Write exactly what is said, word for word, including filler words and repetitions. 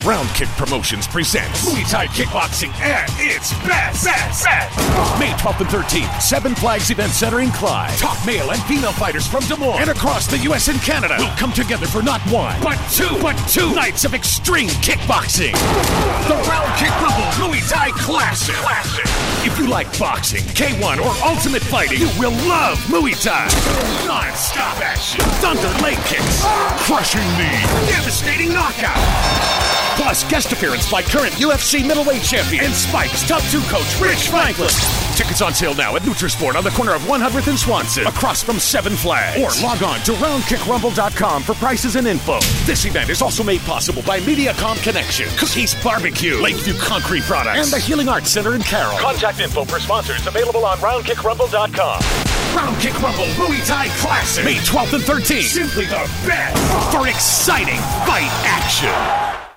Round Kick Promotions presents Muay Thai Kickboxing at its best. best, best. May twelfth and thirteenth, Seven Flags Event Center in Clyde. Top male and female fighters from Des Moines and across the U S and Canada will come together for not one, but two, but two nights of extreme kickboxing. The Round Kick Rumble Muay Thai Classic. Classic. If you like boxing, K one, or ultimate fighting, you will love Muay Thai. Non-stop action, thunder leg kicks, crushing knee, devastating knockout. Plus, guest appearance by current U F C middleweight champion and Spike's top two coach, Rich Franklin. Tickets on sale now at Nutrisport on the corner of one hundredth and Swanson, across from Seven Flags. Or log on to round kick rumble dot com for prices and info. This event is also made possible by Mediacom Connection, Cookies Barbecue, Lakeview Concrete Products, and the Healing Arts Center in Carroll. Contact info for sponsors available on round kick rumble dot com. Round Kick Rumble Muay Thai Classic, May twelfth and thirteenth. Simply the best for exciting fight action.